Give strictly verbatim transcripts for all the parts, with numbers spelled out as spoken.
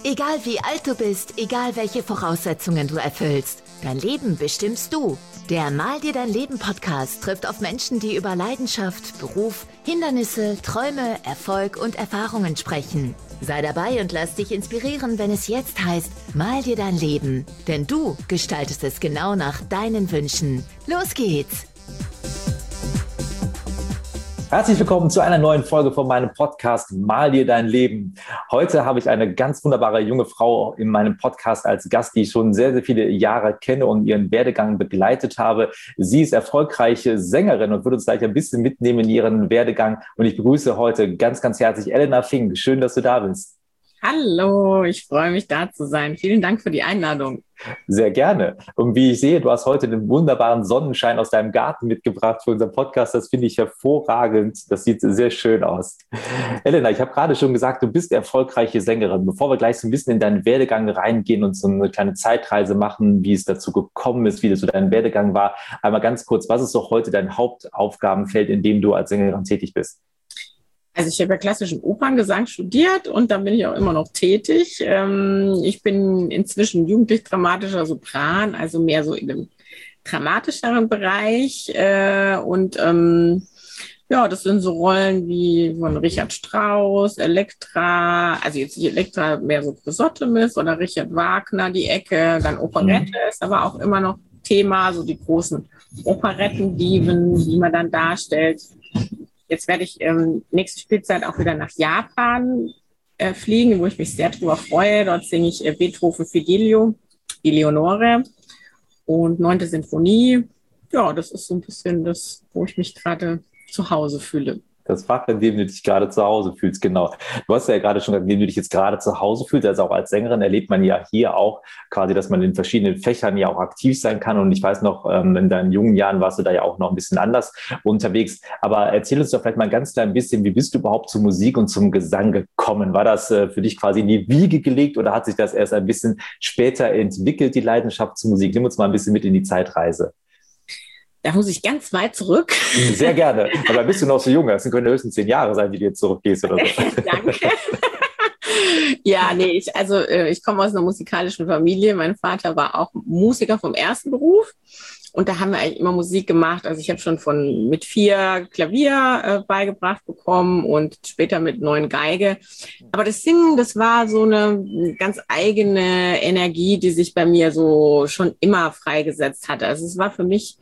Egal wie alt du bist, egal welche Voraussetzungen du erfüllst, dein Leben bestimmst du. Der Mal dir dein Leben Podcast trifft auf Menschen, die über Leidenschaft, Beruf, Hindernisse, Träume, Erfolg und Erfahrungen sprechen. Sei dabei und lass dich inspirieren, wenn es jetzt heißt, mal dir dein Leben. Denn du gestaltest es genau nach deinen Wünschen. Los geht's! Herzlich willkommen zu einer neuen Folge von meinem Podcast Mal dir dein Leben. Heute habe ich eine ganz wunderbare junge Frau in meinem Podcast als Gast, die ich schon sehr, sehr viele Jahre kenne und ihren Werdegang begleitet habe. Sie ist erfolgreiche Sängerin und wird uns gleich ein bisschen mitnehmen in ihren Werdegang. Und ich begrüße heute ganz, ganz herzlich Elena Fink. Schön, dass du da bist. Hallo, ich freue mich, da zu sein. Vielen Dank für die Einladung. Sehr gerne. Und wie ich sehe, du hast heute den wunderbaren Sonnenschein aus deinem Garten mitgebracht für unseren Podcast. Das finde ich hervorragend. Das sieht sehr schön aus. Elena, ich habe gerade schon gesagt, du bist erfolgreiche Sängerin. Bevor wir gleich so ein bisschen in deinen Werdegang reingehen und so eine kleine Zeitreise machen, wie es dazu gekommen ist, wie das so dein Werdegang war, einmal ganz kurz, was ist doch heute dein Hauptaufgabenfeld, in dem du als Sängerin tätig bist? Also ich habe ja klassischen Operngesang studiert und da bin ich auch immer noch tätig. Ich bin inzwischen jugendlich-dramatischer Sopran, also mehr so in dem dramatischeren Bereich. Und ja, das sind so Rollen wie von Richard Strauss, Elektra, also jetzt nicht Elektra, mehr so Chrysothemis oder Richard Wagner, die Ecke, dann Operette mhm. ist aber auch immer noch Thema, so die großen Operettendiven, die man dann darstellt. Jetzt werde ich ähm, nächste Spielzeit auch wieder nach Japan äh, fliegen, wo ich mich sehr drüber freue. Dort singe ich äh, Beethoven Fidelio, Eleonore und neunte Sinfonie. Ja, das ist so ein bisschen das, wo ich mich gerade zu Hause fühle. Das Fach, in dem du dich gerade zu Hause fühlst, genau. Du hast ja gerade schon gesagt, in dem du dich jetzt gerade zu Hause fühlst. Also auch als Sängerin erlebt man ja hier auch quasi, dass man in verschiedenen Fächern ja auch aktiv sein kann. Und ich weiß noch, in deinen jungen Jahren warst du da ja auch noch ein bisschen anders unterwegs. Aber erzähl uns doch vielleicht mal ganz klein bisschen, wie bist du überhaupt zur Musik und zum Gesang gekommen? War das für dich quasi in die Wiege gelegt oder hat sich das erst ein bisschen später entwickelt, die Leidenschaft zur Musik? Nimm uns mal ein bisschen mit in die Zeitreise. Da muss ich ganz weit zurück. Sehr gerne. Aber bist du noch so jung? Das können höchstens zehn Jahre sein, die du jetzt zurückgehst oder so. Danke. Ja, nee, ich, also ich komme aus einer musikalischen Familie. Mein Vater war auch Musiker vom ersten Beruf. Und da haben wir eigentlich immer Musik gemacht. Also ich habe schon von mit vier Klavier äh, beigebracht bekommen und später mit neun Geige. Aber das Singen, das war so eine ganz eigene Energie, die sich bei mir so schon immer freigesetzt hatte. Also es war für mich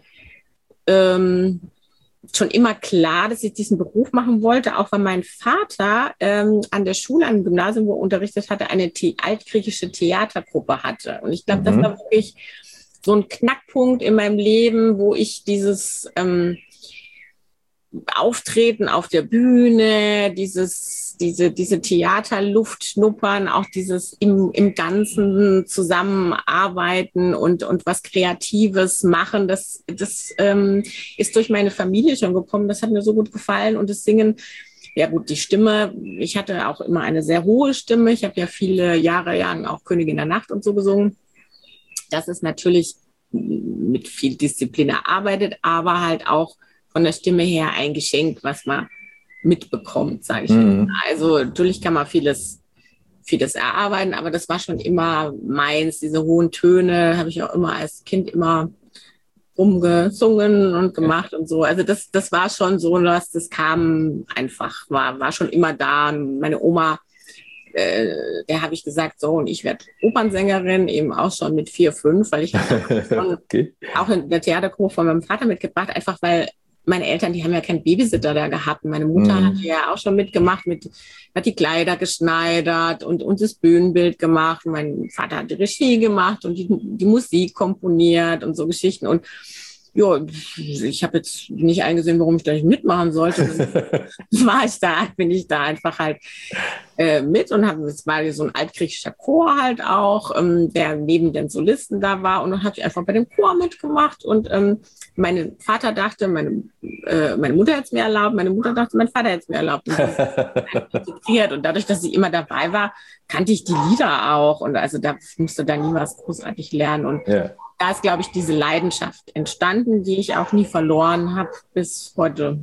Ähm, schon immer klar, dass ich diesen Beruf machen wollte, auch weil mein Vater ähm, an der Schule, an dem Gymnasium, wo er unterrichtet hatte, eine The- altgriechische Theatergruppe hatte. Und ich glaube, mhm. das war wirklich so ein Knackpunkt in meinem Leben, wo ich dieses ähm, Auftreten auf der Bühne, dieses, diese, diese Theaterluft schnuppern, auch dieses im, im Ganzen zusammenarbeiten und, und was Kreatives machen, das, das ähm, ist durch meine Familie schon gekommen. Das hat mir so gut gefallen und das Singen, ja gut, die Stimme, ich hatte auch immer eine sehr hohe Stimme. Ich habe ja viele Jahre lang auch Königin der Nacht und so gesungen. Das ist natürlich mit viel Disziplin erarbeitet, aber halt auch von der Stimme her ein Geschenk, was man mitbekommt, sage ich. Mhm. Also natürlich kann man vieles, vieles erarbeiten, aber das war schon immer meins. Diese hohen Töne habe ich auch immer als Kind immer rumgesungen und gemacht und so. Also das, das war schon so, dass das kam einfach, war, war schon immer da. Meine Oma, äh, der habe ich gesagt, so, und ich werde Opernsängerin, eben auch schon mit vier, fünf, weil ich schon okay. auch in der Theatergruppe von meinem Vater mitgebracht, einfach weil meine Eltern, die haben ja keinen Babysitter da gehabt. Meine Mutter mm. hat ja auch schon mitgemacht, mit, hat die Kleider geschneidert und, und das Bühnenbild gemacht. Mein Vater hat die Regie gemacht und die, die Musik komponiert und so Geschichten. Und ja, ich habe jetzt nicht eingesehen, warum ich da nicht mitmachen sollte. Dann war ich da, bin ich da einfach halt äh, mit und habe, es war so ein altgriechischer Chor halt auch, ähm, der neben den Solisten da war. Und dann habe ich einfach bei dem Chor mitgemacht und ähm, mein Vater dachte, meine, äh, meine Mutter hätte es mir erlaubt, meine Mutter dachte, mein Vater hätte es mir erlaubt. Und, und dadurch, dass ich immer dabei war, kannte ich die Lieder auch. Und also da musste da nie was großartig lernen. Und ja. Da ist, glaube ich, diese Leidenschaft entstanden, die ich auch nie verloren habe bis heute.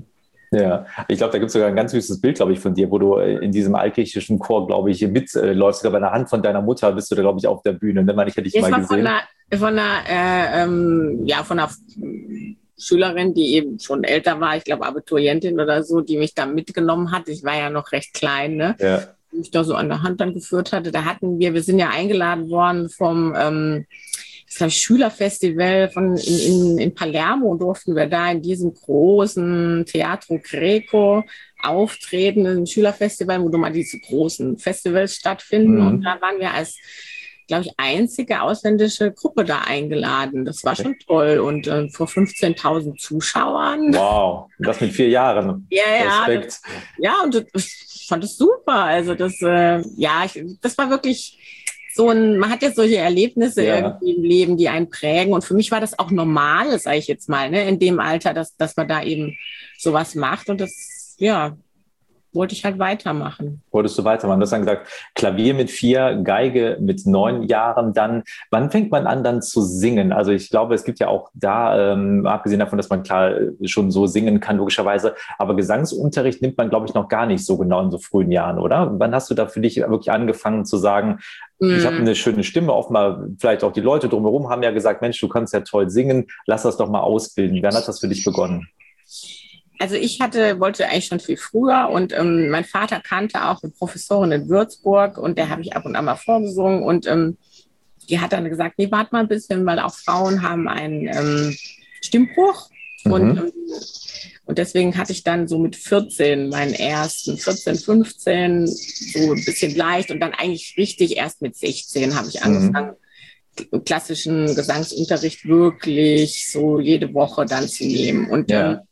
Ja, ich glaube, da gibt es sogar ein ganz süßes Bild, glaube ich, von dir, wo du in diesem altgriechischen Chor, glaube ich, mitläufst. Sogar bei der Hand von deiner Mutter bist du da, glaube ich, auf der Bühne. Ne? Ich hätte dich Das mal war gesehen. Von einer, von einer, äh, ähm, ja, von einer Schülerin, die eben schon älter war, ich glaube Abiturientin oder so, die mich da mitgenommen hat. Ich war ja noch recht klein, ne? Ja. Die mich da so an der Hand dann geführt hatte. Da hatten wir, wir sind ja eingeladen worden vom ähm, das Schülerfestival von in, in, in Palermo, durften wir da in diesem großen Teatro Greco auftreten, ein Schülerfestival, wo du mal diese großen Festivals stattfinden. Mhm. Und da waren wir als, glaube ich, einzige ausländische Gruppe da eingeladen. Das war okay. schon toll. Und äh, vor fünfzehntausend Zuschauern. Wow, das mit vier Jahren. Ja, ja. Das, ja, und das, ich fand das super. Also das, äh, ja, ich, das war wirklich so ein, man hat jetzt solche Erlebnisse ja. irgendwie im Leben, die einen prägen. Und für mich war das auch normal, sage ich jetzt mal, ne, in dem Alter, dass, dass man da eben sowas macht. Und das, ja, wollte ich halt weitermachen. Wolltest du weitermachen? Du hast dann gesagt, Klavier mit vier, Geige mit neun Jahren dann. Wann fängt man an, dann zu singen? Also ich glaube, es gibt ja auch da, ähm, abgesehen davon, dass man klar schon so singen kann, logischerweise, aber Gesangsunterricht nimmt man, glaube ich, noch gar nicht so genau in so frühen Jahren, oder? Wann hast du da für dich wirklich angefangen zu sagen, mm. ich habe eine schöne Stimme, offenbar vielleicht auch die Leute drumherum haben ja gesagt, Mensch, du kannst ja toll singen, lass das doch mal ausbilden. Wann hat das für dich begonnen? Also ich hatte, wollte eigentlich schon viel früher und ähm, mein Vater kannte auch eine Professorin in Würzburg und der habe ich ab und an mal vorgesungen und ähm, die hat dann gesagt, nee, warte mal ein bisschen, weil auch Frauen haben einen ähm, Stimmbruch mhm. und, ähm, und deswegen hatte ich dann so mit vierzehn meinen ersten, vierzehn, fünfzehn, so ein bisschen leicht und dann eigentlich richtig erst mit sechzehn habe ich angefangen, mhm. klassischen Gesangsunterricht wirklich so jede Woche dann zu nehmen und ja. ähm,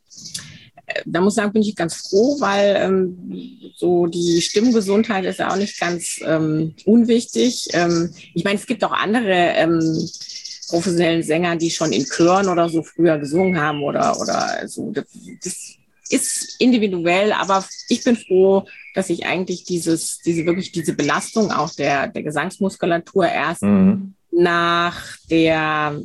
da muss ich sagen, bin ich ganz froh, weil ähm, so die Stimmgesundheit ist ja auch nicht ganz ähm, unwichtig. Ähm, ich meine, es gibt auch andere ähm, professionellen Sänger, die schon in Chören oder so früher gesungen haben oder oder so. Das, das ist individuell, aber ich bin froh, dass ich eigentlich dieses, diese wirklich diese Belastung auch der der Gesangsmuskulatur erst mhm. nach der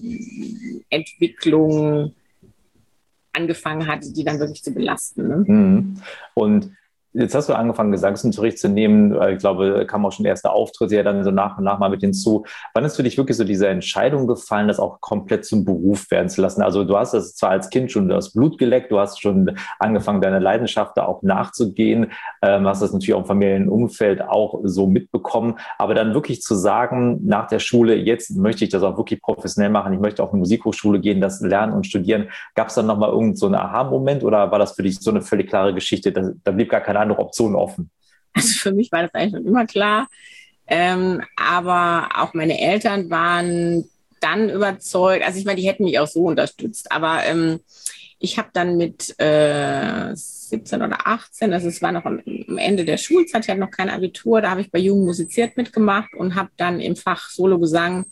Entwicklung angefangen hatte, die dann wirklich zu belasten. Ne? Mhm. Und jetzt hast du angefangen, Gesangsunterricht zu nehmen. Ich glaube, kamen auch schon erste Auftritte ja dann so nach und nach mal mit hinzu. Wann ist für dich wirklich so diese Entscheidung gefallen, das auch komplett zum Beruf werden zu lassen? Also du hast das zwar als Kind schon das Blut geleckt, du hast schon angefangen, deine Leidenschaft da auch nachzugehen, ähm, hast das natürlich auch im Familienumfeld auch so mitbekommen, aber dann wirklich zu sagen, nach der Schule, jetzt möchte ich das auch wirklich professionell machen, ich möchte auf eine Musikhochschule gehen, das lernen und studieren. Gab es dann nochmal irgend so einen Aha-Moment oder war das für dich so eine völlig klare Geschichte? Da, da blieb gar keine andere Optionen offen? Also für mich war das eigentlich schon immer klar. Ähm, aber auch meine Eltern waren dann überzeugt, also ich meine, die hätten mich auch so unterstützt, aber ähm, ich habe dann mit äh, siebzehn oder achtzehn, also es war noch am, am Ende der Schulzeit, ich hatte noch kein Abitur, da habe ich bei Jugend musiziert mitgemacht und habe dann im Fach Solo-Gesang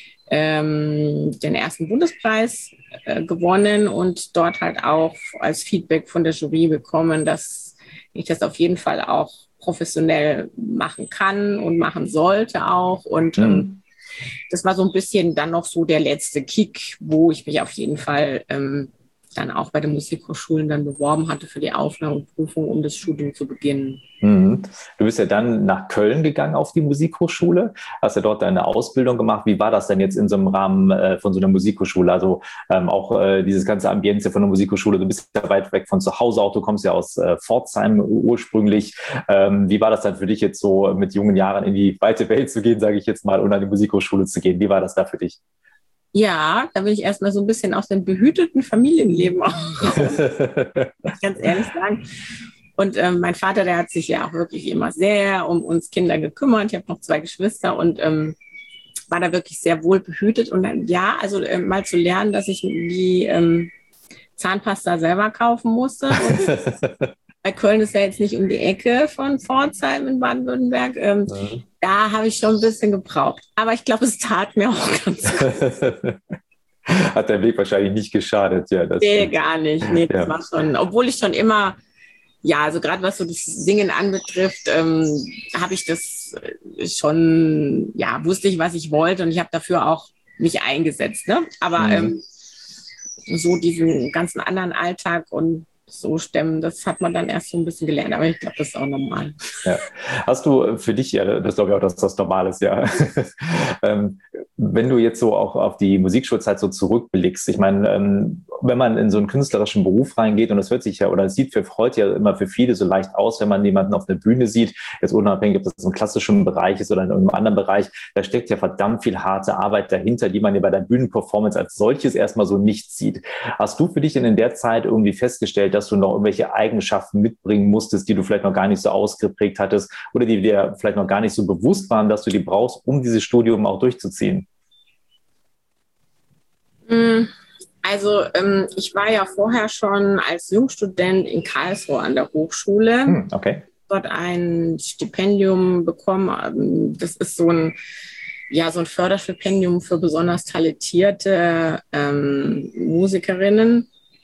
ähm, den ersten Bundespreis äh, gewonnen und dort halt auch als Feedback von der Jury bekommen, dass ich das auf jeden Fall auch professionell machen kann und machen sollte auch. Und mhm. ähm, das war so ein bisschen dann noch so der letzte Kick, wo ich mich auf jeden Fall ähm, dann auch bei den Musikhochschulen dann beworben hatte für die Aufnahmeprüfung, um das Studium zu beginnen. Mhm. Du bist ja dann nach Köln gegangen auf die Musikhochschule, hast ja dort deine Ausbildung gemacht. Wie war das denn jetzt in so einem Rahmen äh, von so einer Musikhochschule? Also ähm, auch äh, dieses ganze Ambiente von der Musikhochschule, du bist ja weit weg von zu Hause auch, du kommst ja aus äh, Pforzheim ursprünglich. Ähm, wie war das dann für dich jetzt so mit jungen Jahren in die weite Welt zu gehen, sage ich jetzt mal, und an die Musikhochschule zu gehen? Wie war das da für dich? Ja, da bin ich erstmal so ein bisschen aus dem behüteten Familienleben auch ganz ehrlich sagen. Und ähm, mein Vater, der hat sich ja auch wirklich immer sehr um uns Kinder gekümmert. Ich habe noch zwei Geschwister und ähm, war da wirklich sehr wohl behütet. Und dann, ja, also äh, mal zu lernen, dass ich die ähm, Zahnpasta selber kaufen musste. Und bei Köln ist ja jetzt nicht um die Ecke von Pforzheim in Baden-Württemberg. Ähm, mhm. Da habe ich schon ein bisschen gebraucht. Aber ich glaube, es tat mir auch ganz gut. Hat der Weg wahrscheinlich nicht geschadet. Ja, das nee, gar nicht. Nee, das ja. war schon, obwohl ich schon immer, ja, also gerade was so das Singen anbetrifft, ähm, habe ich das schon, ja, wusste ich, was ich wollte und ich habe dafür auch mich eingesetzt. Ne? Aber mhm. ähm, so diesen ganzen anderen Alltag und so stemmen. Das hat man dann erst so ein bisschen gelernt, aber ich glaube, das ist auch normal. Ja. Hast du für dich, ja, das glaube ich auch, dass das normal ist, ja. ähm, wenn du jetzt so auch auf die Musikschulzeit so zurückblickst, ich meine, ähm, wenn man in so einen künstlerischen Beruf reingeht, und das hört sich ja, oder es sieht für heute ja immer für viele so leicht aus, wenn man jemanden auf der Bühne sieht, jetzt unabhängig, ob das im klassischen Bereich ist oder in einem anderen Bereich, da steckt ja verdammt viel harte Arbeit dahinter, die man ja bei der Bühnenperformance als solches erstmal so nicht sieht. Hast du für dich denn in der Zeit irgendwie festgestellt, dass du noch irgendwelche Eigenschaften mitbringen musstest, die du vielleicht noch gar nicht so ausgeprägt hattest oder die dir vielleicht noch gar nicht so bewusst waren, dass du die brauchst, um dieses Studium auch durchzuziehen? Also ähm, ich war ja vorher schon als Jungstudent in Karlsruhe an der Hochschule. Hm, okay. Dort ein Stipendium bekommen. Das ist so ein, ja, so ein Förderstipendium für besonders talentierte ähm, Musikerinnen.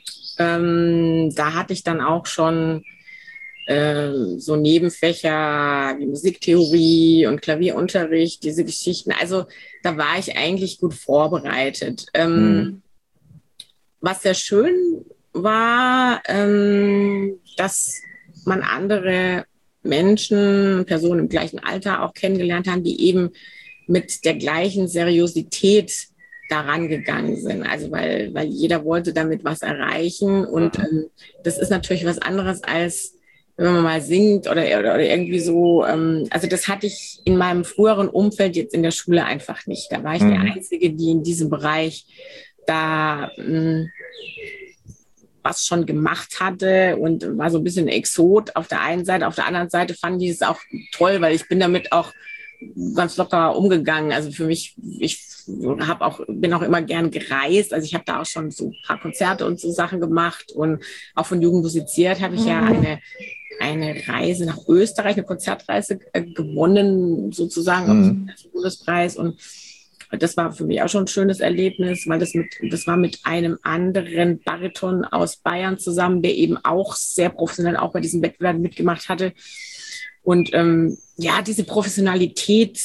Ähm, da hatte ich dann auch schon äh, so Nebenfächer wie Musiktheorie und Klavierunterricht, diese Geschichten. Also da war ich eigentlich gut vorbereitet. Ähm, hm. Was sehr schön war, ähm, dass man andere Menschen, Personen im gleichen Alter auch kennengelernt haben, die eben mit der gleichen Seriosität daran gegangen sind. Also weil, weil jeder wollte damit was erreichen und ähm, das ist natürlich was anderes als wenn man mal singt oder, oder, oder irgendwie so. Ähm, also das hatte ich in meinem früheren Umfeld jetzt in der Schule einfach nicht. Da war ich mhm. die Einzige, die in diesem Bereich da mh, was schon gemacht hatte und war so ein bisschen Exot auf der einen Seite. Auf der anderen Seite fand ich es auch toll, weil ich bin damit auch ganz locker umgegangen. Also für mich, ich habe auch, bin auch immer gern gereist. Also ich habe da auch schon so ein paar Konzerte und so Sachen gemacht und auch von Jugend musiziert habe ich mhm. ja eine, eine Reise nach Österreich, eine Konzertreise äh, gewonnen sozusagen, mhm. auf den Bundespreis und das war für mich auch schon ein schönes Erlebnis, weil das mit, das war mit einem anderen Bariton aus Bayern zusammen, der eben auch sehr professionell auch bei diesem Wettbewerb mitgemacht hatte. Und ähm, ja, diese Professionalität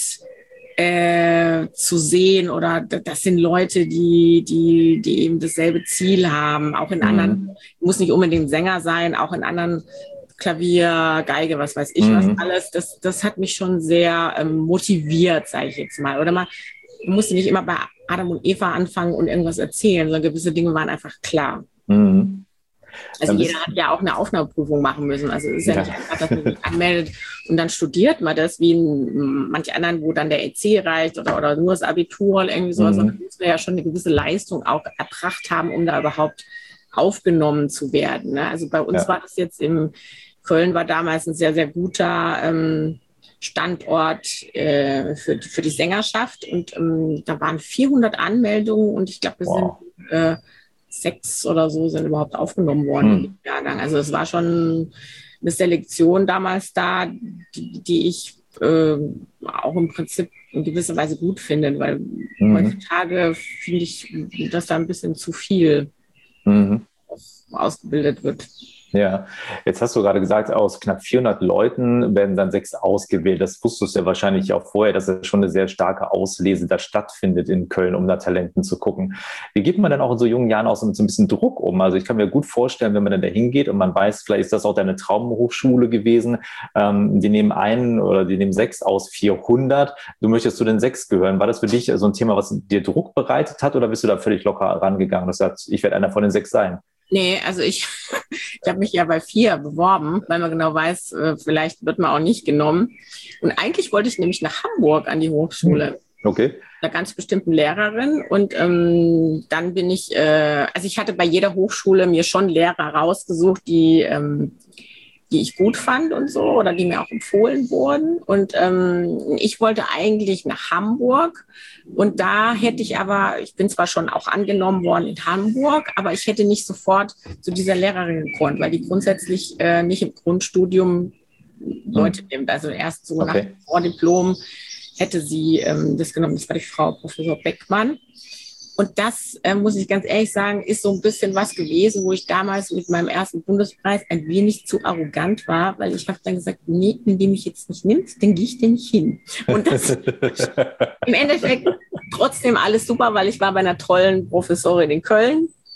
äh, zu sehen oder das sind Leute, die, die, die eben dasselbe Ziel haben, auch in mhm. anderen, muss nicht unbedingt Sänger sein, auch in anderen Klavier, Geige, was weiß ich, mhm. was alles. Das, das hat mich schon sehr ähm, motiviert, sage ich jetzt mal. Oder mal Du musst nicht immer bei Adam und Eva anfangen und irgendwas erzählen, sondern gewisse Dinge waren einfach klar. Mhm. Also jeder hat ja auch eine Aufnahmeprüfung machen müssen. Also es ist ja, ja nicht einfach, dass man sich anmeldet und dann studiert man das, wie in manch anderen, wo dann der E C reicht oder, oder nur das Abitur oder irgendwie sowas. Mhm. Sondern muss man ja schon eine gewisse Leistung auch erbracht haben, um da überhaupt aufgenommen zu werden. Ne? Also bei uns ja. war das jetzt im Köln war damals ein sehr, sehr guter ähm, Standort äh, für, für die Sängerschaft und ähm, da waren vierhundert Anmeldungen und ich glaube, wir wow. sind äh, sechs oder so sind überhaupt aufgenommen worden hm. im Jahrgang. Also es war schon eine Selektion damals da, die, die ich äh, auch im Prinzip in gewisser Weise gut finde, weil mhm. heutzutage finde ich, dass da ein bisschen zu viel mhm. ausgebildet wird. Ja, jetzt hast du gerade gesagt, aus knapp vierhundert Leuten werden dann sechs ausgewählt. Das wusstest du ja wahrscheinlich auch vorher, dass es schon eine sehr starke Auslese da stattfindet in Köln, um da Talenten zu gucken. Wie geht man dann auch in so jungen Jahren auch so mit so ein bisschen Druck um? Also ich kann mir gut vorstellen, wenn man dann da hingeht und man weiß, vielleicht ist das auch deine Traumhochschule gewesen. Ähm, die nehmen einen oder die nehmen sechs aus vierhundert. Du möchtest zu den sechs gehören. War das für dich so ein Thema, was dir Druck bereitet hat oder bist du da völlig locker rangegangen und sagst, ich werde einer von den sechs sein? Nee, also ich, ich habe mich ja bei vier beworben, weil man genau weiß, vielleicht wird man auch nicht genommen. Und eigentlich wollte ich nämlich nach Hamburg an die Hochschule. Okay. Einer ganz bestimmten Lehrerin. Und ähm, dann bin ich, äh, also ich hatte bei jeder Hochschule mir schon Lehrer rausgesucht, die, ähm, die ich gut fand und so oder die mir auch empfohlen wurden. Und ähm, ich wollte eigentlich nach Hamburg und da hätte ich aber, ich bin zwar schon auch angenommen worden in Hamburg, aber ich hätte nicht sofort zu dieser Lehrerin gekonnt, weil die grundsätzlich äh, nicht im Grundstudium Leute nimmt. Also erst so okay. nach Vordiplom hätte sie ähm, das genommen. Das war die Frau Professor Beckmann. Und das, äh, muss ich ganz ehrlich sagen, ist so ein bisschen was gewesen, wo ich damals mit meinem ersten Bundespreis ein wenig zu arrogant war, weil ich habe dann gesagt, nee, wenn die mich jetzt nicht nimmt, dann gehe ich denn nicht hin. Und das im Endeffekt trotzdem alles super, weil ich war bei einer tollen Professorin in Köln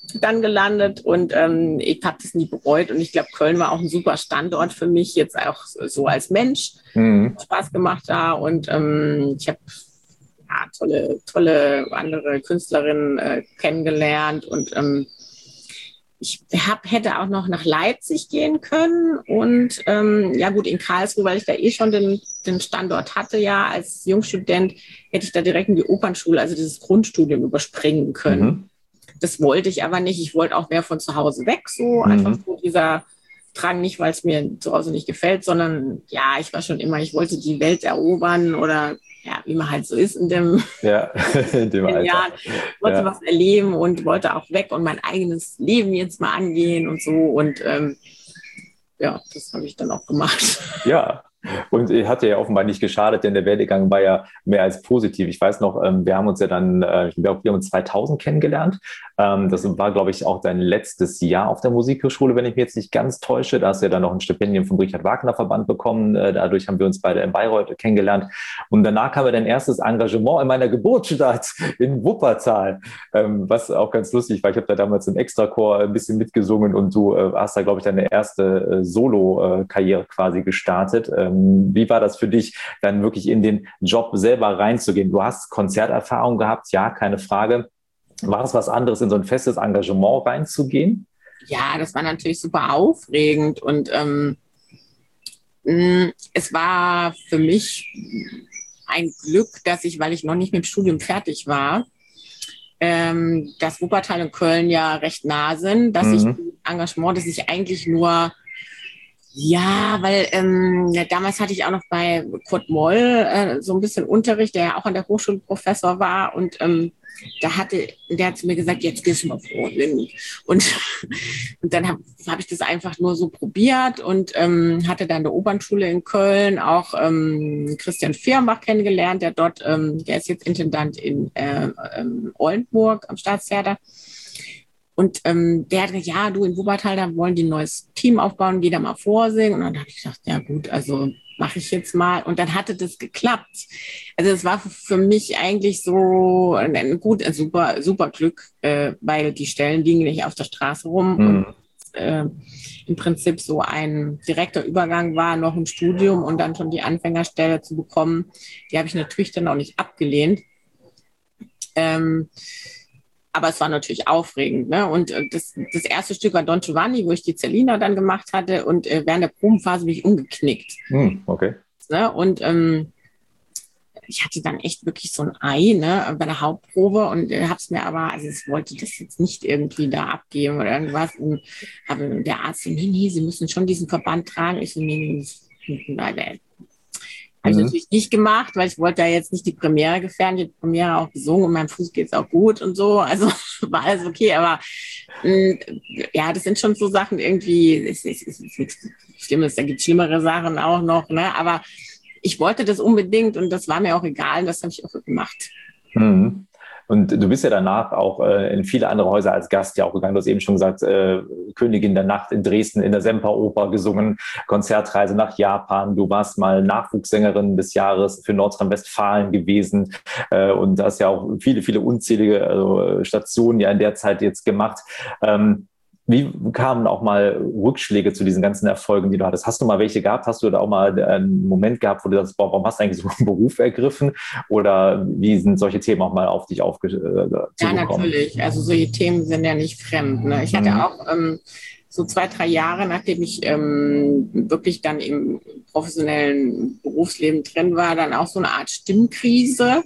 dann gelandet und ähm, ich habe das nie bereut und ich glaube, Köln war auch ein super Standort für mich, jetzt auch so als Mensch. Mhm. Spaß gemacht da und ähm, ich habe ja, tolle, tolle andere Künstlerinnen äh, kennengelernt und ähm, ich hab, hätte auch noch nach Leipzig gehen können und ähm, ja gut, in Karlsruhe, weil ich da eh schon den, den Standort hatte, ja, als Jungstudent, hätte ich da direkt in die Opernschule, also dieses Grundstudium überspringen können. Mhm. Das wollte ich aber nicht. Ich wollte auch mehr von zu Hause weg, so mhm. einfach so dieser Drang, nicht weil es mir zu Hause nicht gefällt, sondern ja, ich war schon immer, ich wollte die Welt erobern oder ja, wie man halt so ist in dem, ja, in dem Alter. Jahren. Ich wollte ja. was erleben und wollte auch weg und mein eigenes Leben jetzt mal angehen und so. Und ähm, ja, das habe ich dann auch gemacht. Ja. Und hat ja offenbar nicht geschadet, denn der Werdegang war ja mehr als positiv. Ich weiß noch, wir haben uns ja dann, wir haben uns zweitausend kennengelernt. Das war, glaube ich, auch dein letztes Jahr auf der Musikhochschule, wenn ich mich jetzt nicht ganz täusche. Da hast du ja dann noch ein Stipendium vom Richard-Wagner-Verband bekommen. Dadurch haben wir uns beide in Bayreuth kennengelernt. Und danach kam ja dein erstes Engagement in meiner Geburtsstadt in Wuppertal, was auch ganz lustig war. Ich habe da damals im Extrachor ein bisschen mitgesungen und du hast da, glaube ich, deine erste Solo-Karriere quasi gestartet. Wie war das für dich, dann wirklich in den Job selber reinzugehen? Du hast Konzerterfahrung gehabt, ja, keine Frage. War es was anderes, in so ein festes Engagement reinzugehen? Ja, das war natürlich super aufregend und ähm, mh, es war für mich ein Glück, dass ich, weil ich noch nicht mit dem Studium fertig war, ähm, dass Wuppertal und Köln ja recht nah sind, dass mhm. ich ein Engagement, das ich eigentlich nur Ja, weil ähm, ja, damals hatte ich auch noch bei Kurt Moll äh, so ein bisschen Unterricht, der ja auch an der Hochschule Professor war und ähm, da hatte, der hat zu mir gesagt, jetzt gehst du mal vor. Und, und dann habe hab ich das einfach nur so probiert und ähm, hatte dann eine Opernschule in Köln, auch ähm, Christian Firmbach kennengelernt, der dort, ähm, der ist jetzt Intendant in äh, ähm, Oldenburg am Staatstheater. Und ähm, der hat gesagt, ja, du in Wuppertal, da wollen die ein neues Team aufbauen, geh da mal vorsingen. Und dann habe ich gedacht, ja gut, also mache ich jetzt mal. Und dann hatte das geklappt. Also es war für mich eigentlich so ein, ein gut, ein super, super Glück, äh, weil die Stellen liegen nicht auf der Straße rum. Mhm. Und äh, im Prinzip so ein direkter Übergang war, noch ein Studium und dann schon die Anfängerstelle zu bekommen. Die habe ich natürlich dann auch nicht abgelehnt. Ähm, Aber es war natürlich aufregend. Ne? Und äh, das, das erste Stück war Don Giovanni, wo ich die Zerlina dann gemacht hatte. Und äh, während der Probenphase bin ich umgeknickt. Hm, okay. Ne? Und ähm, ich hatte dann echt wirklich so ein Ei, ne, bei der Hauptprobe. Und äh, habe es mir aber, also ich wollte das jetzt nicht irgendwie da abgeben oder irgendwas. Und habe der Arzt so, nee, nee, Sie müssen schon diesen Verband tragen. Ich so, nee, nee, nein, nein. Habe ich natürlich nicht gemacht, weil ich wollte ja jetzt nicht die Premiere gefährden. Die Premiere auch gesungen und meinem Fuß geht es auch gut und so. Also war alles okay. Aber mh, ja, das sind schon so Sachen irgendwie, es ist, es ist nichts Schlimmes. Da gibt es schlimmere Sachen auch noch. Ne? Aber ich wollte das unbedingt und das war mir auch egal. Und das habe ich auch gemacht. Mhm. Und du bist ja danach auch äh, in viele andere Häuser als Gast ja auch gegangen. Du hast eben schon gesagt, äh, Königin der Nacht in Dresden in der Semperoper gesungen, Konzertreise nach Japan. Du warst mal Nachwuchssängerin des Jahres für Nordrhein-Westfalen gewesen äh, und hast ja auch viele, viele unzählige also, Stationen ja in der Zeit jetzt gemacht. Ähm, Wie kamen auch mal Rückschläge zu diesen ganzen Erfolgen, die du hattest? Hast du mal welche gehabt? Hast du da auch mal einen Moment gehabt, wo du sagst, boah, warum hast du eigentlich so einen Beruf ergriffen? Oder wie sind solche Themen auch mal auf dich aufgekommen? Äh, ja, natürlich. Also solche Themen sind ja nicht fremd. Ne? Ich hatte mhm. auch ähm, so zwei, drei Jahre, nachdem ich ähm, wirklich dann im professionellen Berufsleben drin war, dann auch so eine Art Stimmkrise,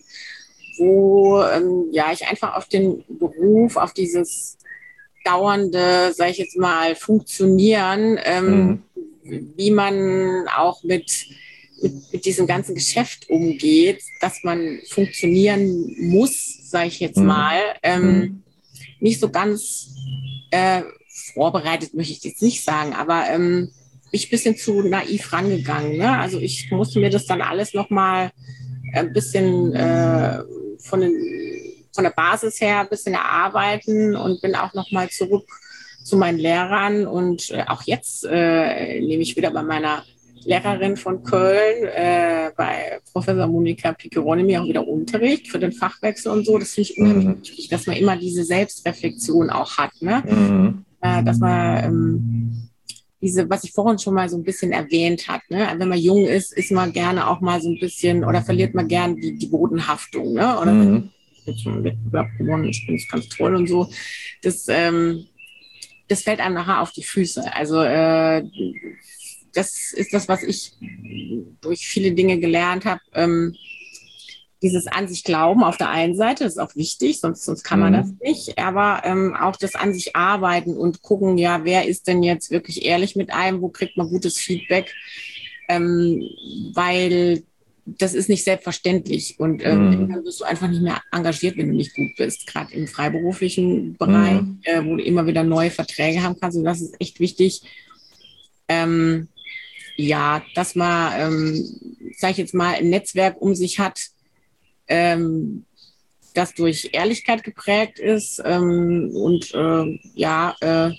wo ähm, ja ich einfach auf den Beruf, auf dieses dauernde, sage ich jetzt mal, Funktionieren, ähm, mhm. wie man auch mit, mit, mit diesem ganzen Geschäft umgeht, dass man funktionieren muss, sage ich jetzt mhm. mal, ähm, mhm. nicht so ganz äh, vorbereitet, möchte ich jetzt nicht sagen, aber ähm, bin ich ein bisschen zu naiv rangegangen. Ne? Also ich musste mir das dann alles nochmal ein bisschen äh, von den von der Basis her ein bisschen erarbeiten und bin auch nochmal zurück zu meinen Lehrern und äh, auch jetzt äh, nehme ich wieder bei meiner Lehrerin von Köln, äh, bei Professor Monika Piccheroni auch wieder Unterricht für den Fachwechsel und so. Das finde ich unheimlich mhm. wichtig, dass man immer diese Selbstreflexion auch hat, ne? Mhm. Äh, dass man ähm, diese, was ich vorhin schon mal so ein bisschen erwähnt hat, ne? Wenn man jung ist, ist man gerne auch mal so ein bisschen oder verliert man gerne die, die Bodenhaftung, ne? Oder mhm. ich habe jetzt schon einen Wettbewerb gewonnen, ich bin jetzt ganz toll und so. Das, ähm, das fällt einem nachher auf die Füße. Also äh, das ist das, was ich durch viele Dinge gelernt habe. Ähm, dieses an sich glauben auf der einen Seite, das ist auch wichtig, sonst, sonst kann man mhm. das nicht. Aber ähm, auch das an sich arbeiten und gucken, ja, wer ist denn jetzt wirklich ehrlich mit einem, wo kriegt man gutes Feedback? Ähm, weil das ist nicht selbstverständlich. Und ähm, mhm. dann wirst du einfach nicht mehr engagiert, wenn du nicht gut bist. Gerade im freiberuflichen Bereich, mhm. äh, wo du immer wieder neue Verträge haben kannst. Und das ist echt wichtig. Ähm, Ja, dass man, ähm, sage ich jetzt mal, ein Netzwerk um sich hat, ähm, das durch Ehrlichkeit geprägt ist ähm, und äh, ja, äh,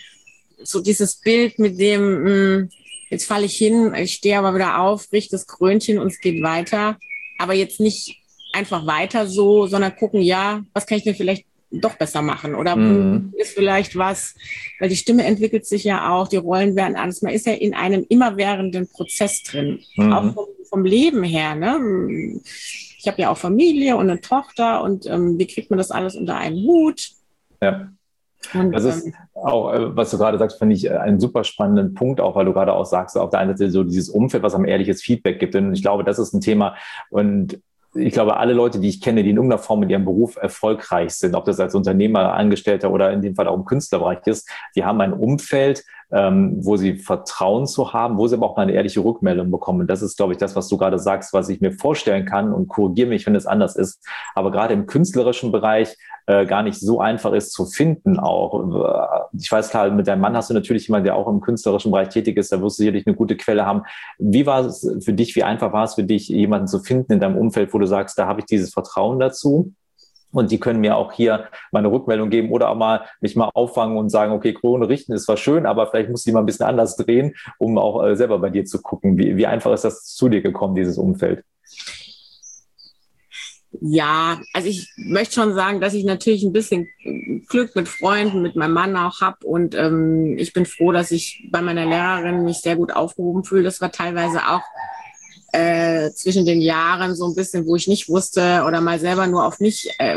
so dieses Bild mit dem, mh, jetzt falle ich hin, ich stehe aber wieder auf, richte das Krönchen und es geht weiter, aber jetzt nicht einfach weiter so, sondern gucken, ja, was kann ich denn vielleicht doch besser machen oder mhm. ist vielleicht was, weil die Stimme entwickelt sich ja auch, die Rollen werden alles, man ist ja in einem immerwährenden Prozess drin, mhm. auch vom, vom Leben her, ne? Ich habe ja auch Familie und eine Tochter und ähm, wie kriegt man das alles unter einen Hut? Ja. Und, das ist auch, was du gerade sagst, finde ich einen super spannenden Punkt, auch weil du gerade auch sagst, auf der einen Seite so dieses Umfeld, was einem ehrliches Feedback gibt. Und ich glaube, das ist ein Thema und ich glaube, alle Leute, die ich kenne, die in irgendeiner Form in ihrem Beruf erfolgreich sind, ob das als Unternehmer, Angestellter oder in dem Fall auch im Künstlerbereich ist, die haben ein Umfeld, ähm, wo sie Vertrauen zu haben, wo sie aber auch mal eine ehrliche Rückmeldung bekommen. Und das ist, glaube ich, das, was du gerade sagst, was ich mir vorstellen kann und korrigiere mich, wenn es anders ist. Aber gerade im künstlerischen Bereich äh, gar nicht so einfach ist zu finden auch. Ich weiß klar, mit deinem Mann hast du natürlich jemanden, der auch im künstlerischen Bereich tätig ist, da wirst du sicherlich eine gute Quelle haben. Wie war es für dich, wie einfach war es für dich, jemanden zu finden in deinem Umfeld, wo du sagst, da habe ich dieses Vertrauen dazu? Und die können mir auch hier meine Rückmeldung geben oder auch mal mich mal auffangen und sagen, okay, Krone richten ist zwar schön, aber vielleicht muss ich mal ein bisschen anders drehen, um auch äh, selber bei dir zu gucken. Wie, wie einfach ist das zu dir gekommen, dieses Umfeld? Ja, also ich möchte schon sagen, dass ich natürlich ein bisschen Glück mit Freunden, mit meinem Mann auch habe und ähm, ich bin froh, dass ich bei meiner Lehrerin mich sehr gut aufgehoben fühle. Das war teilweise auch Äh, zwischen den Jahren so ein bisschen, wo ich nicht wusste oder mal selber nur auf mich äh,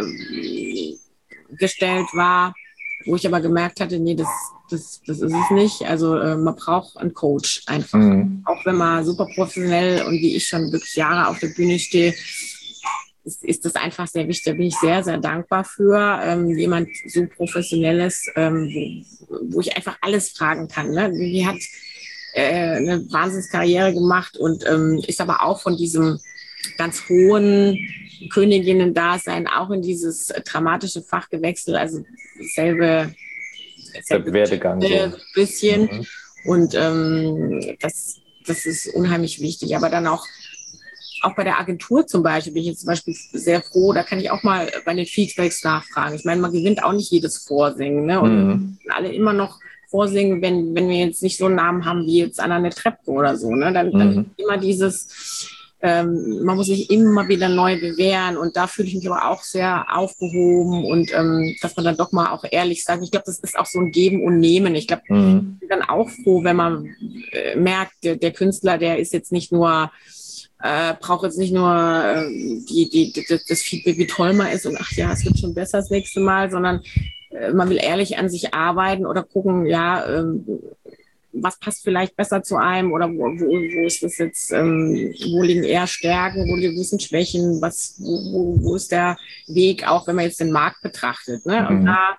gestellt war, wo ich aber gemerkt hatte, nee, das, das, das ist es nicht. Also äh, man braucht einen Coach einfach. Mhm. Auch wenn man super professionell und wie ich schon wirklich Jahre auf der Bühne stehe, ist, ist das einfach sehr wichtig. Da bin ich sehr, sehr dankbar für. Ähm, jemand so Professionelles, ähm, wo, wo ich einfach alles fragen kann. Ne? Die hat eine Wahnsinnskarriere gemacht und ähm, ist aber auch von diesem ganz hohen Königinnen-Dasein auch in dieses dramatische Fach gewechselt, also selbe, selbe Werdegang so ein bisschen mhm. und ähm, das, das ist unheimlich wichtig, aber dann auch auch bei der Agentur zum Beispiel bin ich jetzt zum Beispiel sehr froh, da kann ich auch mal bei den Feedbacks nachfragen. Ich meine, man gewinnt auch nicht jedes Vorsingen, ne? Und mhm. alle immer noch vorsingen, wenn, wenn wir jetzt nicht so einen Namen haben wie jetzt Anna Netrebko oder so, ne? Dann, dann mhm. immer dieses, ähm, man muss sich immer wieder neu bewähren und da fühle ich mich aber auch sehr aufgehoben und ähm, dass man dann doch mal auch ehrlich sagt, ich glaube, das ist auch so ein Geben und Nehmen. Ich glaube, mhm. ich bin dann auch froh, wenn man äh, merkt, der, der Künstler, der ist jetzt nicht nur Äh, braucht jetzt nicht nur äh, die, die, die, das Feedback, wie toll man ist und ach ja, es wird schon besser das nächste Mal, sondern äh, man will ehrlich an sich arbeiten oder gucken, ja, äh, was passt vielleicht besser zu einem oder wo, wo, wo ist das jetzt, ähm, wo liegen eher Stärken, wo liegen Schwächen, was, wo, wo, wo ist der Weg, auch wenn man jetzt den Markt betrachtet, ne? Mhm. Und da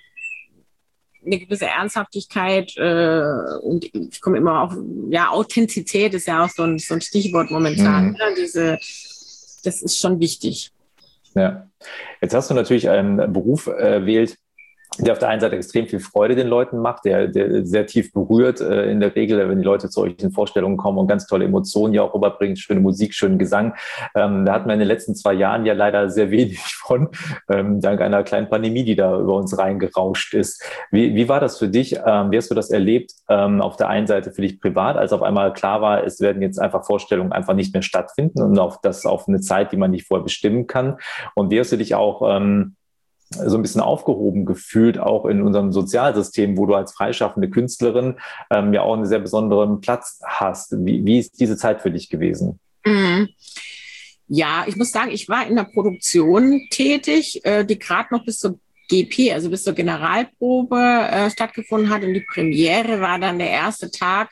eine gewisse Ernsthaftigkeit äh, und ich komme immer auf, ja, Authentizität ist ja auch so ein, so ein Stichwort momentan. Mhm. Ne? Diese, das ist schon wichtig. Ja, jetzt hast du natürlich einen Beruf erwählt, der auf der einen Seite extrem viel Freude den Leuten macht, der, der sehr tief berührt äh, in der Regel, wenn die Leute zu solchen Vorstellungen kommen und ganz tolle Emotionen ja auch rüberbringt, schöne Musik, schönen Gesang. Ähm, da hatten wir in den letzten zwei Jahren ja leider sehr wenig von, ähm, dank einer kleinen Pandemie, die da über uns reingerauscht ist. Wie, wie war das für dich? Ähm, wie hast du das erlebt? Ähm, auf der einen Seite für dich privat, als auf einmal klar war, es werden jetzt einfach Vorstellungen einfach nicht mehr stattfinden und auf das auf eine Zeit, die man nicht vorher bestimmen kann. Und wie hast du dich auch ähm, so ein bisschen aufgehoben gefühlt, auch in unserem Sozialsystem, wo du als freischaffende Künstlerin ähm, ja auch einen sehr besonderen Platz hast. Wie, wie ist diese Zeit für dich gewesen? Mhm. Ja, ich muss sagen, ich war in der Produktion tätig, äh, die gerade noch bis zur G P, also bis zur Generalprobe äh, stattgefunden hat. Und die Premiere war dann der erste Tag,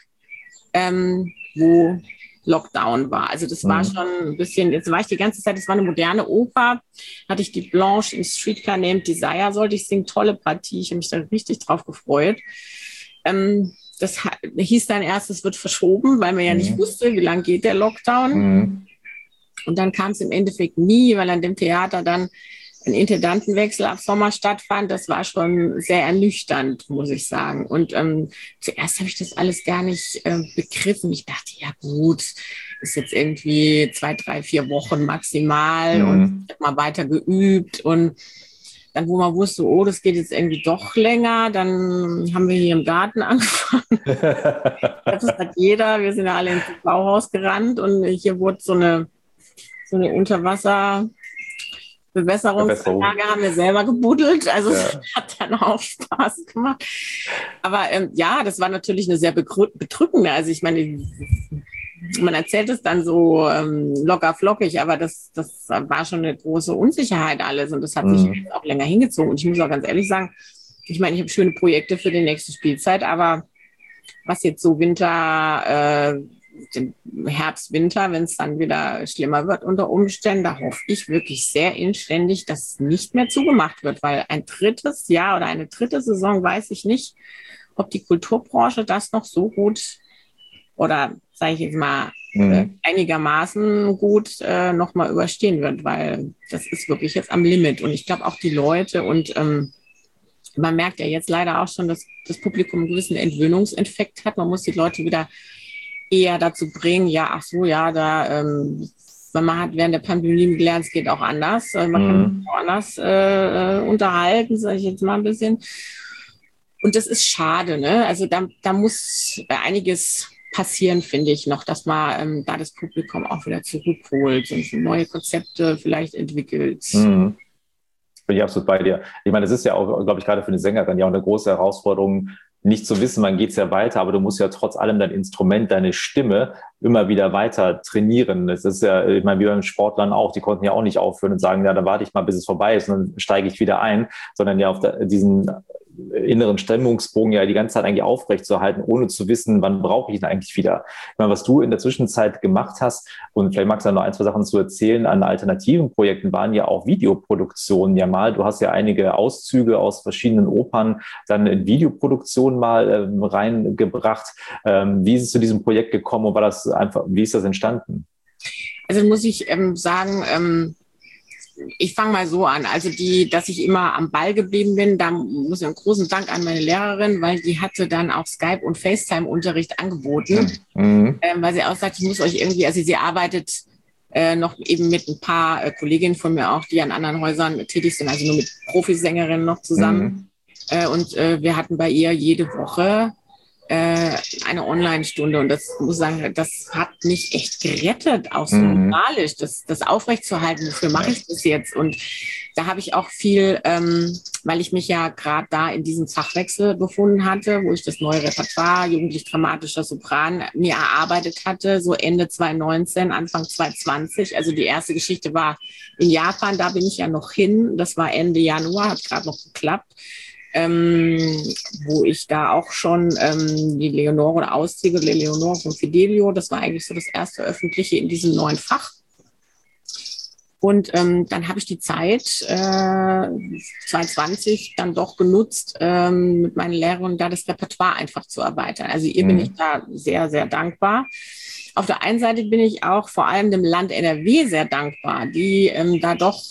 ähm, wo Lockdown war. Also das war mhm. schon ein bisschen, jetzt war ich die ganze Zeit, das war eine moderne Oper, hatte ich die Blanche im Streetcar Named Desire, sollte ich singen, tolle Partie, ich habe mich da richtig drauf gefreut. Ähm, das hieß dann erst, es wird verschoben, weil man ja mhm. nicht wusste, wie lange geht der Lockdown. Mhm. Und dann kam es im Endeffekt nie, weil an dem Theater dann ein Intendantenwechsel ab Sommer stattfand. Das war schon sehr ernüchternd, muss ich sagen. Und ähm, zuerst habe ich das alles gar nicht äh, begriffen. Ich dachte, ja gut, ist jetzt irgendwie zwei, drei, vier Wochen maximal mhm. und ich habe mal weiter geübt. Und dann, wo man wusste, oh, das geht jetzt irgendwie doch länger, dann haben wir hier im Garten angefangen. Das hat jeder, wir sind ja alle ins Bauhaus gerannt und hier wurde so eine, so eine Unterwasser- Bewässerungsanlage haben wir selber gebuddelt, also ja. Hat dann auch Spaß gemacht. Aber ähm, ja, das war natürlich eine sehr bedrückende, also ich meine, man erzählt es dann so ähm, locker flockig, aber das, das war schon eine große Unsicherheit alles und das hat mhm. sich auch länger hingezogen. Und ich muss auch ganz ehrlich sagen, ich meine, ich habe schöne Projekte für die nächste Spielzeit, aber was jetzt so Winter, äh, Herbst, Winter, wenn es dann wieder schlimmer wird unter Umständen, da hoffe ich wirklich sehr inständig, dass es nicht mehr zugemacht wird, weil ein drittes Jahr oder eine dritte Saison weiß ich nicht, ob die Kulturbranche das noch so gut oder, sage ich jetzt mal, mhm. äh, einigermaßen gut äh, nochmal überstehen wird, weil das ist wirklich jetzt am Limit. Und ich glaube auch die Leute und ähm, man merkt ja jetzt leider auch schon, dass das Publikum einen gewissen Entwöhnungseffekt hat. Man muss die Leute wieder eher dazu bringen, ja, ach so, ja, da, ähm, man hat während der Pandemie gelernt, es geht auch anders. Man mhm. kann sich auch anders äh, unterhalten, sage ich jetzt mal ein bisschen. Und das ist schade, ne? Also da, da muss einiges passieren, finde ich noch, dass man ähm, da das Publikum auch wieder zurückholt und neue Konzepte vielleicht entwickelt. Mhm. Bin ich absolut bei dir. Ich meine, das ist ja auch, glaube ich, gerade für eine Sängerin ja auch eine große Herausforderung, nicht zu wissen, wann geht's ja weiter, aber du musst ja trotz allem dein Instrument, deine Stimme immer wieder weiter trainieren. Das ist ja, ich meine, wie beim Sportlern auch, die konnten ja auch nicht aufhören und sagen, ja, dann warte ich mal, bis es vorbei ist und dann steige ich wieder ein, sondern ja auf der, diesen inneren Stimmungsbogen ja die ganze Zeit eigentlich aufrechtzuerhalten, ohne zu wissen, wann brauche ich ihn eigentlich wieder. Ich meine, was du in der Zwischenzeit gemacht hast, und vielleicht magst du noch ein, zwei Sachen zu erzählen, an alternativen Projekten waren ja auch Videoproduktionen ja mal. Du hast ja einige Auszüge aus verschiedenen Opern dann in Videoproduktion mal ähm, reingebracht. Ähm, wie ist es zu diesem Projekt gekommen und war das einfach, wie ist das entstanden? Also muss ich ähm, sagen, ähm ich fange mal so an, also die, dass ich immer am Ball geblieben bin, da muss ich einen großen Dank an meine Lehrerin, weil die hatte dann auch Skype- und FaceTime-Unterricht angeboten, mhm. ähm, weil sie auch sagt, ich muss euch irgendwie, also sie arbeitet äh, noch eben mit ein paar äh, Kolleginnen von mir auch, die an anderen Häusern tätig sind, also nur mit Profisängerinnen noch zusammen. Mhm. Äh, und äh, wir hatten bei ihr jede Woche eine Online-Stunde und das muss ich sagen, das hat mich echt gerettet, auch so mhm. moralisch, das, das aufrechtzuerhalten, wofür mache ich das jetzt? Und da habe ich auch viel, ähm, weil ich mich ja gerade da in diesem Fachwechsel befunden hatte, wo ich das neue Repertoire, jugendlich-dramatischer Sopran, mir erarbeitet hatte, so Ende zwanzig neunzehn, Anfang zwanzig zwanzig. Also die erste Geschichte war in Japan, da bin ich ja noch hin, das war Ende Januar, hat gerade noch geklappt. Ähm, wo ich da auch schon ähm, die Leonore oder Auszüge der Leonore von Fidelio, das war eigentlich so das erste öffentliche in diesem neuen Fach. Und ähm, dann habe ich die Zeit äh, zwanzig zwanzig dann doch genutzt, ähm, mit meinen Lehrern da das Repertoire einfach zu erweitern. Also ihr mhm. bin ich da sehr, sehr dankbar. auf der einen Seite bin ich auch vor allem dem Land N R W sehr dankbar, die ähm, da doch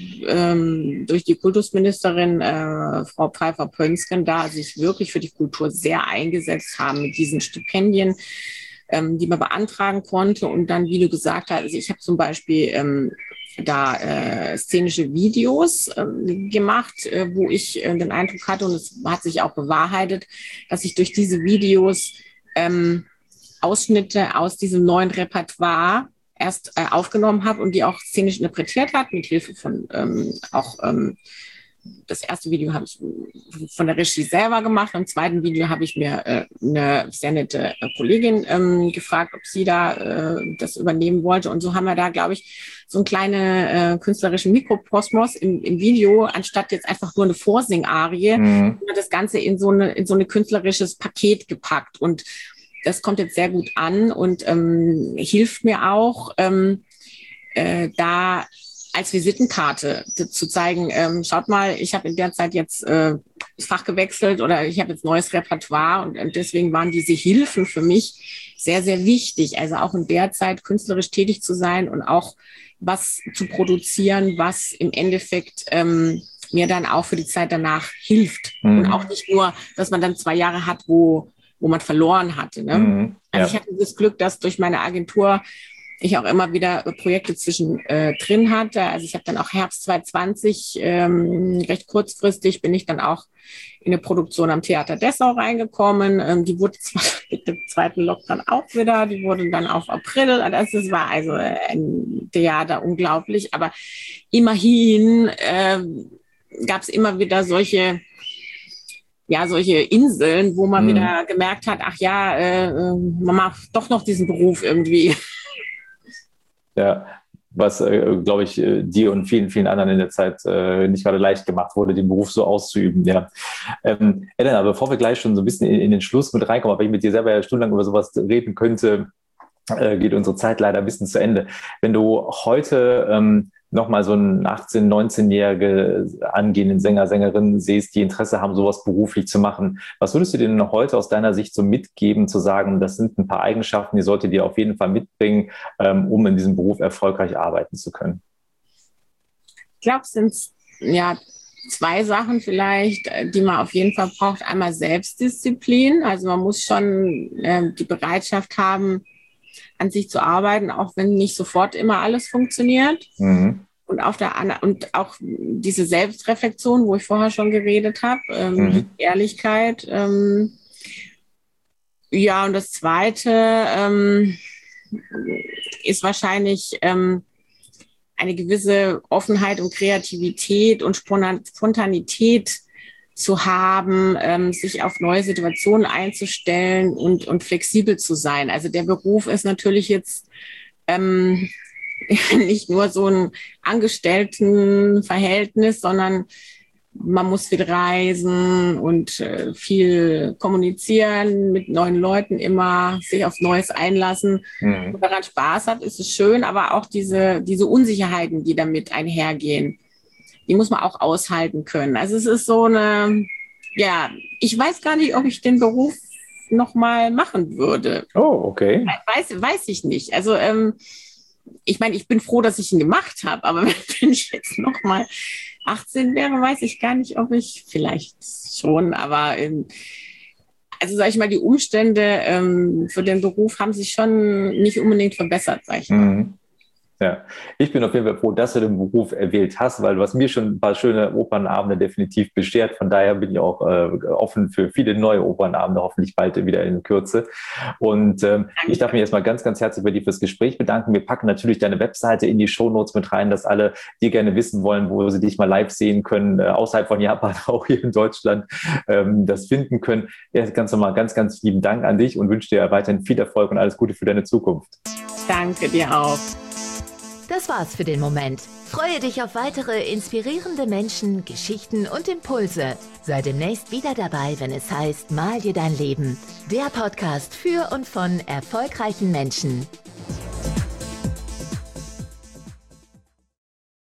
ähm, durch die Kultusministerin äh, Frau Pfeiffer-Pönsken da sich wirklich für die Kultur sehr eingesetzt haben mit diesen Stipendien, ähm, die man beantragen konnte. Und dann, wie du gesagt hast, also ich habe zum Beispiel ähm, da äh, szenische Videos äh, gemacht, äh, wo ich äh, den Eindruck hatte, und es hat sich auch bewahrheitet, dass ich durch diese Videos ähm, Ausschnitte aus diesem neuen Repertoire erst äh, aufgenommen habe und die auch szenisch interpretiert hat, mit Hilfe von ähm, auch ähm, das erste Video habe ich von der Regie selber gemacht. Im zweiten Video habe ich mir äh, eine sehr nette Kollegin ähm, gefragt, ob sie da äh, das übernehmen wollte. Und so haben wir da, glaube ich, so einen kleinen äh, künstlerischen Mikrokosmos im, im Video, anstatt jetzt einfach nur eine Vorsing-Arie, mhm. das Ganze in so eine in so ein künstlerisches Paket gepackt. Und das kommt jetzt sehr gut an und ähm, hilft mir auch, ähm, äh, da als Visitenkarte zu zeigen, ähm, schaut mal, ich habe in der Zeit jetzt äh, das Fach gewechselt oder ich habe jetzt neues Repertoire und, und deswegen waren diese Hilfen für mich sehr, sehr wichtig. Also auch in der Zeit künstlerisch tätig zu sein und auch was zu produzieren, was im Endeffekt ähm, mir dann auch für die Zeit danach hilft. Mhm. Und auch nicht nur, dass man dann zwei Jahre hat, wo, wo man verloren hatte. Ne? Mhm, ja. Also ich hatte das Glück, dass durch meine Agentur ich auch immer wieder Projekte zwischen äh, drin hatte. Also ich habe dann auch Herbst zwanzig zwanzig, ähm, recht kurzfristig bin ich dann auch in eine Produktion am Theater Dessau reingekommen. Ähm, die wurde zwar mit dem zweiten Lockdown auch wieder, die wurde dann auf April. Also es war also ein Theater unglaublich, aber immerhin äh, gab es immer wieder solche ja, solche Inseln, wo man mhm. wieder gemerkt hat, ach ja, äh, man macht doch noch diesen Beruf irgendwie. Ja, was, äh, glaube ich, äh, dir und vielen, vielen anderen in der Zeit äh, nicht gerade leicht gemacht wurde, den Beruf so auszuüben. Ja. Ähm, Elena, bevor wir gleich schon so ein bisschen in, in den Schluss mit reinkommen, weil ich mit dir selber ja stundenlang über sowas reden könnte, äh, geht unsere Zeit leider ein bisschen zu Ende. Wenn du heute ähm, nochmal so einen achtzehn-, neunzehnjährige angehenden Sänger, Sängerin siehst, die Interesse haben, sowas beruflich zu machen. Was würdest du denn heute aus deiner Sicht so mitgeben, zu sagen, das sind ein paar Eigenschaften, die solltet ihr auf jeden Fall mitbringen, um in diesem Beruf erfolgreich arbeiten zu können? Ich glaube, es sind ja zwei Sachen vielleicht, die man auf jeden Fall braucht. Einmal Selbstdisziplin. Also man muss schon äh, die Bereitschaft haben, an sich zu arbeiten, auch wenn nicht sofort immer alles funktioniert. Mhm. Und auf der und auch diese Selbstreflexion, wo ich vorher schon geredet habe, ähm, mhm. die Ehrlichkeit. Ähm, ja, und das Zweite ähm, ist wahrscheinlich ähm, eine gewisse Offenheit und Kreativität und Spontanität zu haben, ähm, sich auf neue Situationen einzustellen und, und flexibel zu sein. Also der Beruf ist natürlich jetzt ähm, nicht nur so ein Angestelltenverhältnis, sondern man muss viel reisen und äh, viel kommunizieren mit neuen Leuten, immer sich auf Neues einlassen. Mhm. Wenn man daran Spaß hat, ist es schön, aber auch diese, diese Unsicherheiten, die damit einhergehen, die muss man auch aushalten können. Also es ist so eine, ja, ich weiß gar nicht, ob ich den Beruf nochmal machen würde. Oh, okay. Weiß, weiß ich nicht. Also ähm, ich meine, ich bin froh, dass ich ihn gemacht habe, aber wenn ich jetzt nochmal achtzehn wäre, weiß ich gar nicht, ob ich, vielleicht schon, aber ähm, also sag ich mal, die Umstände ähm, für den Beruf haben sich schon nicht unbedingt verbessert, sag ich mal. Mhm. Ja, ich bin auf jeden Fall froh, dass du den Beruf erwählt hast, weil du hast mir schon ein paar schöne Opernabende definitiv beschert. Von daher bin ich auch äh, offen für viele neue Opernabende, hoffentlich bald wieder in Kürze. Und ähm, ich darf mich erstmal ganz, ganz herzlich bei dir fürs Gespräch bedanken. Wir packen natürlich deine Webseite in die Shownotes mit rein, dass alle, die gerne wissen wollen, wo sie dich mal live sehen können, äh, außerhalb von Japan, auch hier in Deutschland, ähm, das finden können. Ja, ganz nochmal ganz, ganz lieben Dank an dich und wünsche dir weiterhin viel Erfolg und alles Gute für deine Zukunft. Danke dir auch. Das war's für den Moment. Freue dich auf weitere inspirierende Menschen, Geschichten und Impulse. Sei demnächst wieder dabei, wenn es heißt, mal dir dein Leben. Der Podcast für und von erfolgreichen Menschen.